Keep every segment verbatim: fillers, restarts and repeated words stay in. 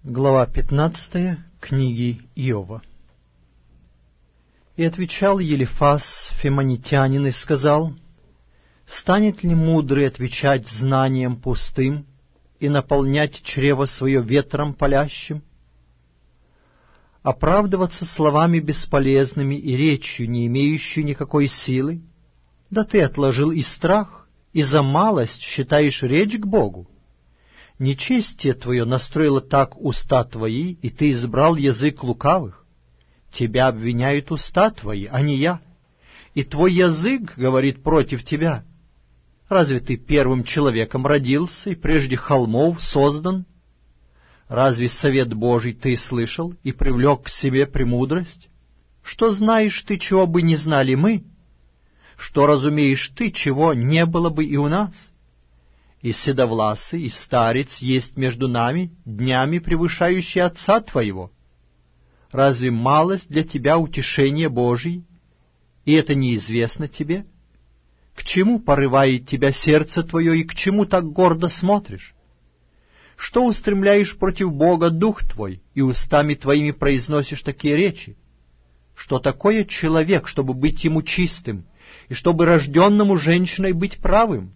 Глава пятнадцатая книги Иова. И отвечал Елифаз Фимонитянин и сказал: «Станет ли мудрый отвечать знанием пустым и наполнять чрево свое ветром палящим? Оправдываться словами бесполезными и речью, не имеющей никакой силы? Да ты отложил и страх, и за малость считаешь речь к Богу. Нечестие твое настроило так уста твои, и ты избрал язык лукавых. Тебя обвиняют уста твои, а не я, и твой язык говорит против тебя. Разве ты первым человеком родился и прежде холмов создан? Разве совет Божий ты слышал и привлек к себе премудрость? Что знаешь ты, чего бы не знали мы? Что разумеешь ты, чего не было бы и у нас? И седовласый, и старец есть между нами, днями превышающий отца твоего. Разве малость для тебя утешение Божие, и это неизвестно тебе? К чему порывает тебя сердце твое, и к чему так гордо смотришь? Что устремляешь против Бога дух твой, и устами твоими произносишь такие речи? Что такое человек, чтобы быть ему чистым, и чтобы рожденному женщиной быть правым?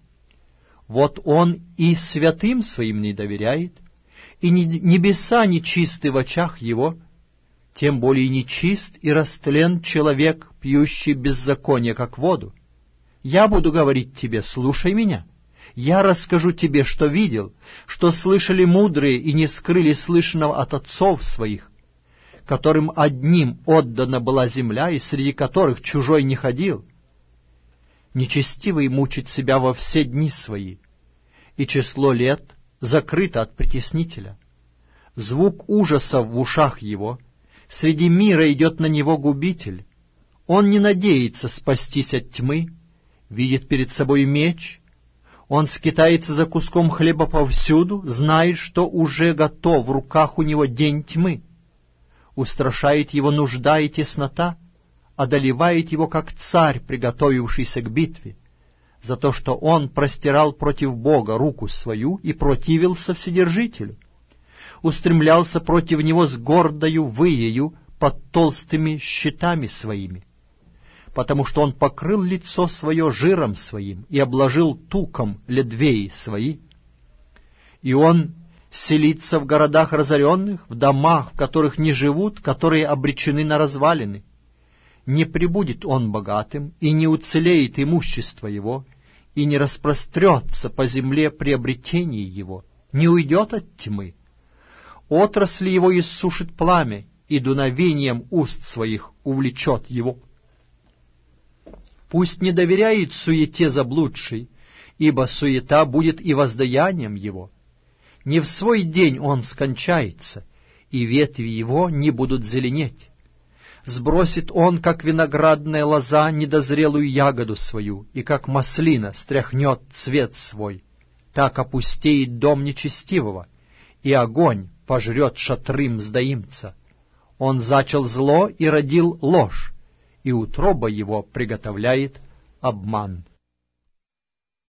Вот он и святым своим не доверяет, и небеса нечисты в очах его, тем более нечист и растлен человек, пьющий беззаконие, как воду. Я буду говорить тебе: слушай меня. Я расскажу тебе, что видел, что слышали мудрые и не скрыли слышанного от отцов своих, которым одним отдана была земля, и среди которых чужой не ходил. Нечестивый мучит себя во все дни свои, и число лет закрыто от притеснителя. Звук ужаса в ушах его, среди мира идет на него губитель. Он не надеется спастись от тьмы, видит перед собой меч. Он скитается за куском хлеба повсюду, знает, что уже готов в руках у него день тьмы. Устрашает его нужда и теснота, одолевает его, как царь, приготовившийся к битве, за то, что он простирал против Бога руку свою и противился Вседержителю, устремлялся против него с гордою выею под толстыми щитами своими, потому что он покрыл лицо свое жиром своим и обложил туком ледвеи свои. И он селится в городах разоренных, в домах, в которых не живут, которые обречены на развалины. Не пребудет он богатым, и не уцелеет имущество его, и не распрострется по земле приобретение его, не уйдет от тьмы. Отрасли его иссушит пламя, и дуновением уст своих увлечет его. Пусть не доверяет суете заблудшей, ибо суета будет и воздаянием его. Не в свой день он скончается, и ветви его не будут зеленеть. Сбросит он, как виноградная лоза, недозрелую ягоду свою, и как маслина стряхнет цвет свой. Так опустеет дом нечестивого, и огонь пожрет шатры мздоимца. Он зачал зло и родил ложь, и утроба его приготовляет обман.